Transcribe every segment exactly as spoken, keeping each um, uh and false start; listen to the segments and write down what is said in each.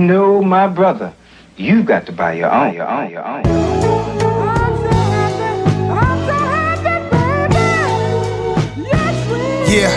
No, my brother, you've got to buy your own, your own, your own. Yeah.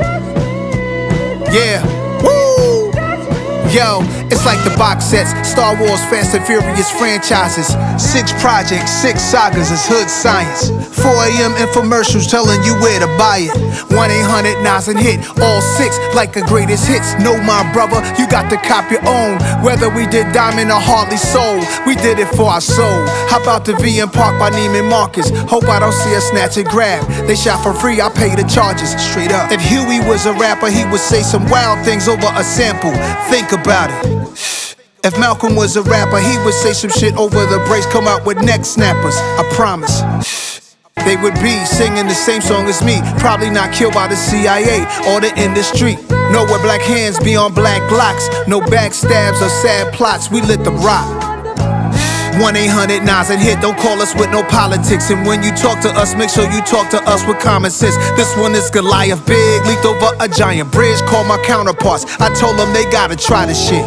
Yeah. Woo! Yo, it's like the box sets, Star Wars, Fast and Furious franchises. Six projects, six sagas, it's hood science. four A M infomercials telling you where to buy it. one eight hundred Nas and hit, all six like a greatest hits. No, my brother, you got to cop your own. Whether we did Diamond or Hartley Soul, we did it for our soul. How about the V M Park by Neiman Marcus? Hope I don't see a snatch and grab. They shot for free, I pay the charges, straight up. If Huey was a rapper, he would say some wild things over a sample. Think about it. If Malcolm was a rapper, he would say some shit over the breaks, come out with neck snappers, I promise. They would be singing the same song as me, probably not killed by the C I A or the industry. No, where black hands be on black glocks, no backstabs or sad plots, we lit the rock. one eight hundred Nas and hit, don't call us with no politics. And when you talk to us, make sure you talk to us with common sense. This one is Goliath big, leaped over a giant bridge, call my counterparts. I told them they gotta try this shit.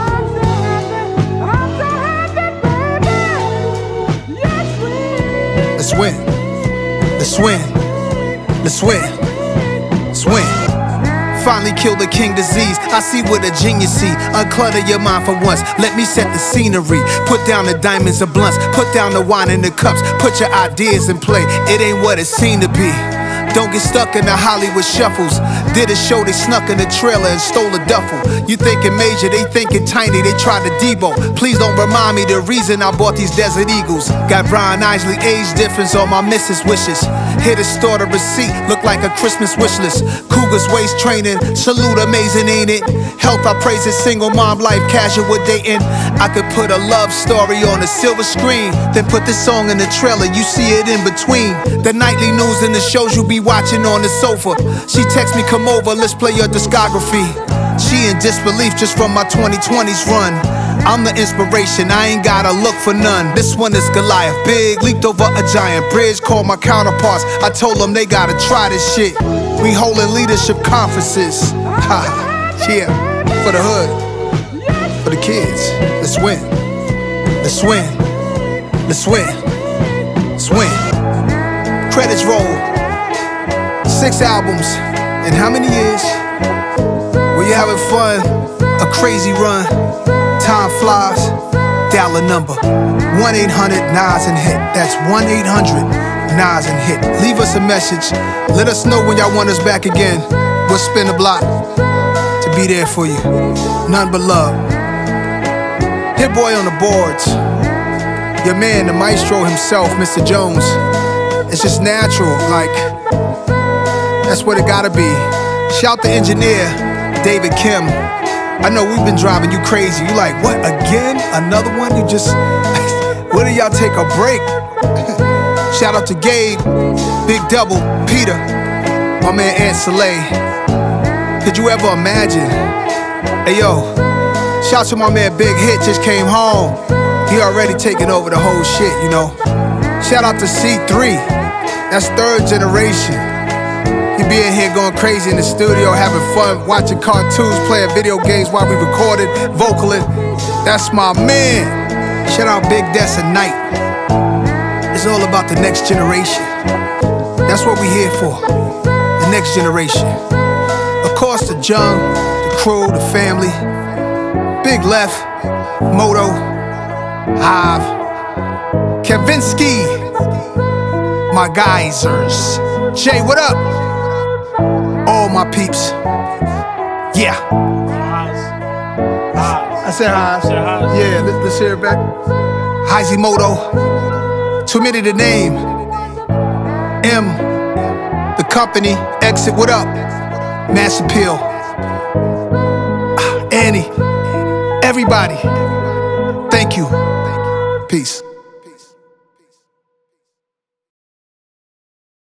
Let's win. Let's win. Let's win. Let's win. Finally kill the king disease. I see what a genius see. Unclutter your mind for once. Let me set the scenery. Put down the diamonds and blunts. Put down the wine and the cups. Put your ideas in play. It ain't what it seemed to be. Don't get stuck in the Hollywood shuffles. Did a show, they snuck in the trailer and stole a duffel. You thinking major, they thinking tiny, they try to Debo. Please don't remind me the reason I bought these Desert Eagles. Got Brian Isley age difference on my missus wishes. Hit a store, the receipt look like a Christmas wish list. Cougars waist training, salute amazing, ain't it? Health I praise it, single mom life, casual dating. I could put a love story on a silver screen, then put this song in the trailer, you see it in between. The nightly news and the shows you be watching on the sofa. She texts me, come over, let's play your discography. She in disbelief just from my twenty twenties run. I'm the inspiration, I ain't gotta look for none. This one is Goliath big, leaped over a giant bridge, called my counterparts. I told them they gotta try this shit. We holding leadership conferences. Ha, yeah, for the hood, for the kids. Let's win. Let's win. Let's win. Let's win. Credits roll. Six albums in how many years? Were you having fun? A crazy run. Time flies. Dial a number. one eight hundred Nas and hit. That's one eight hundred Nas and hit. Leave us a message. Let us know when y'all want us back again. We'll spin the block to be there for you. None but love. Hit boy on the boards. Your man, the maestro himself, Mister Jones. It's just natural, like, that's what it gotta be. Shout the engineer, David Kim. I know we've been driving you crazy. You like, what, again? Another one? You just, when do y'all take a break? Shout out to Gabe, Big Double, Peter, my man Aunt Soleil. Could you ever imagine? Hey yo, shout to my man Big Hit, just came home. He already taking over the whole shit, you know. Shout out to C three, that's third generation. He be in here going crazy in the studio, having fun, watching cartoons, playing video games while we recorded, vocaling. That's my man. Shout out Big Des and Night. It's all about the next generation. That's what we here for, the next generation. Of course, the Jung, the crew, the family, Big Left, Moto, Hive, Kavinsky, my geysers. Jay, what up? All my peeps. Yeah. I said highs. Yeah, let's, let's hear it back. Hizimoto. Too many to name. M. The company. Exit. What up? Mass Appeal. Ah, Annie. Everybody. Thank you. Peace.